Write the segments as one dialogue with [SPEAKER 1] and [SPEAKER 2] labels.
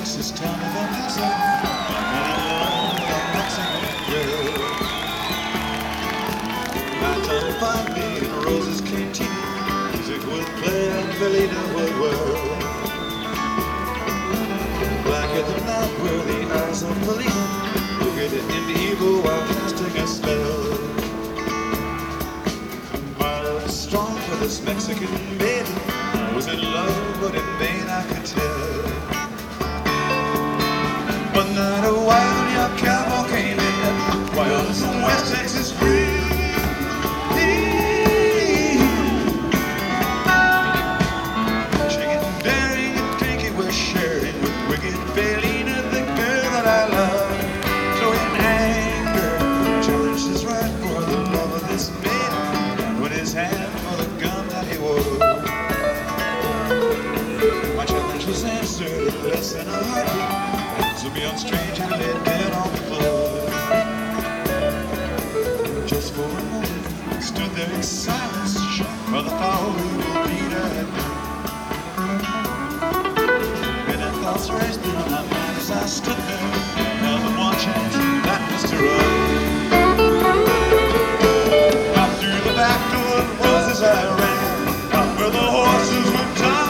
[SPEAKER 1] Texas town of El Paso, I'm in love with a Mexican girl. Nighttime find me in Rose's Cantina, music would play and Felina would whirl. Black at the night were the eyes of Felina, wicked and evil while casting a spell. My love was strong for this Mexican maiden, I was in love but in vain I could tell. One night a wild young cowboy came in, wild from West Texas free. Shaking, daring, and drinking, we're sharing with wicked Felina, the girl that I love. So in anger, challenged his right for the love of this maiden, and put his hand for the gun that he wore. My challenge was answered in less than a heartbeat. So beyond strange and laid dead on the floor. Just for a moment, stood there in silence, shocked by the foul beat I had done. Many thoughts raced through my mind as I stood there, held in one chance, that was to run. Out through the back door of Rose's I ran, out where the horses were tied.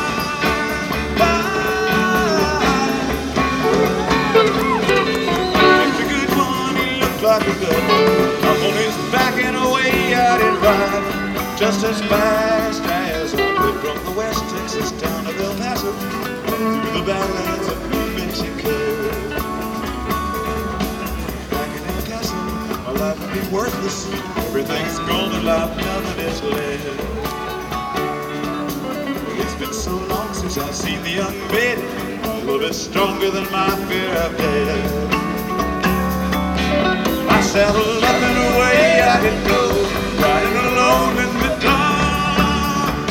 [SPEAKER 1] Like a gun, up on his back and away out it ride, just as fast as I could from the West Texas town of El Paso through the badlands of New Mexico. Back in El Paso, my life would be worthless. Everything's gone in life, nothing is left. It's been so long since I've seen the young maiden, a little bit stronger than my fear of death. I saddled up and away I could go, riding alone in the dark.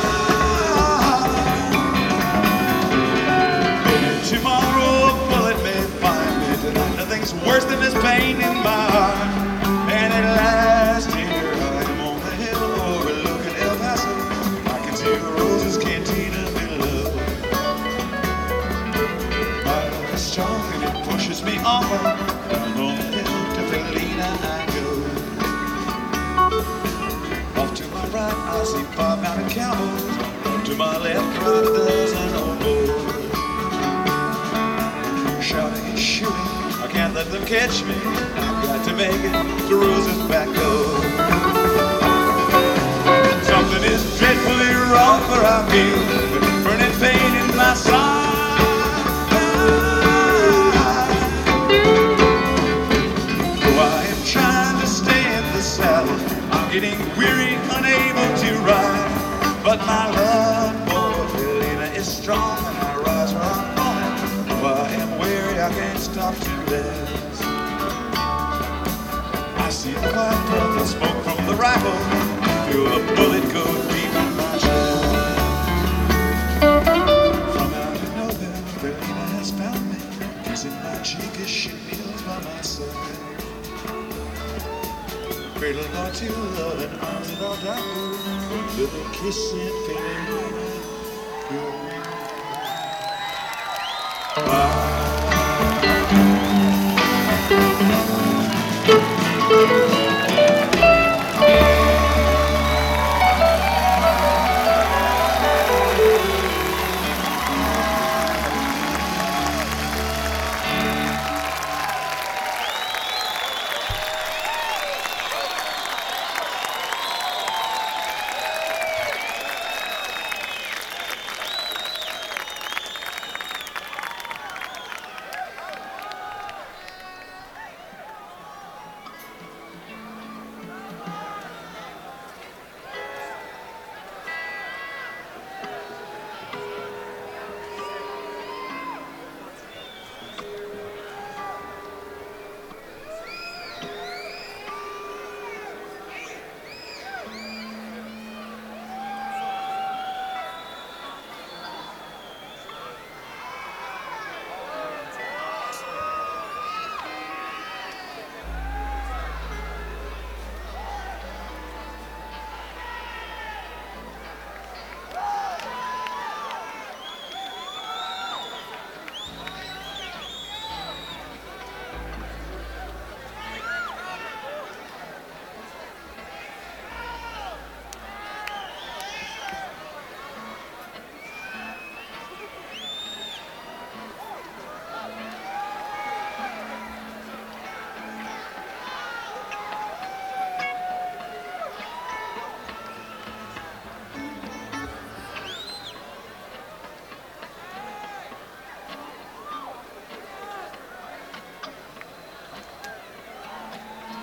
[SPEAKER 1] Maybe tomorrow a bullet may find me, tonight nothing's worse than this pain in my heart. And at last here I am on the hill overlooking El Paso, I can see Rose's Cantina below. My love is strong and it pushes me on down on the hill. Felina I go. Off to my right I see 5 mounted cowboys, to my left ride a dozen or more. Shouting and shooting, I can't let them catch me, I've got to make it to Rose's back door. Something is dreadfully wrong, for I feel the burning pain in my side. I'm getting weary, unable to ride, but my love for Felina is strong, and I rise where I'm going. Though I am weary, I can't stop to rest. I see the white puff of smoke from the rifle, feel the bullet go deep in my chest. From out of nowhere, Felina has found me, kissing my cheek as she kneels by my side. Cradle or two, love and arms that all die, little kissing Felina. Bye.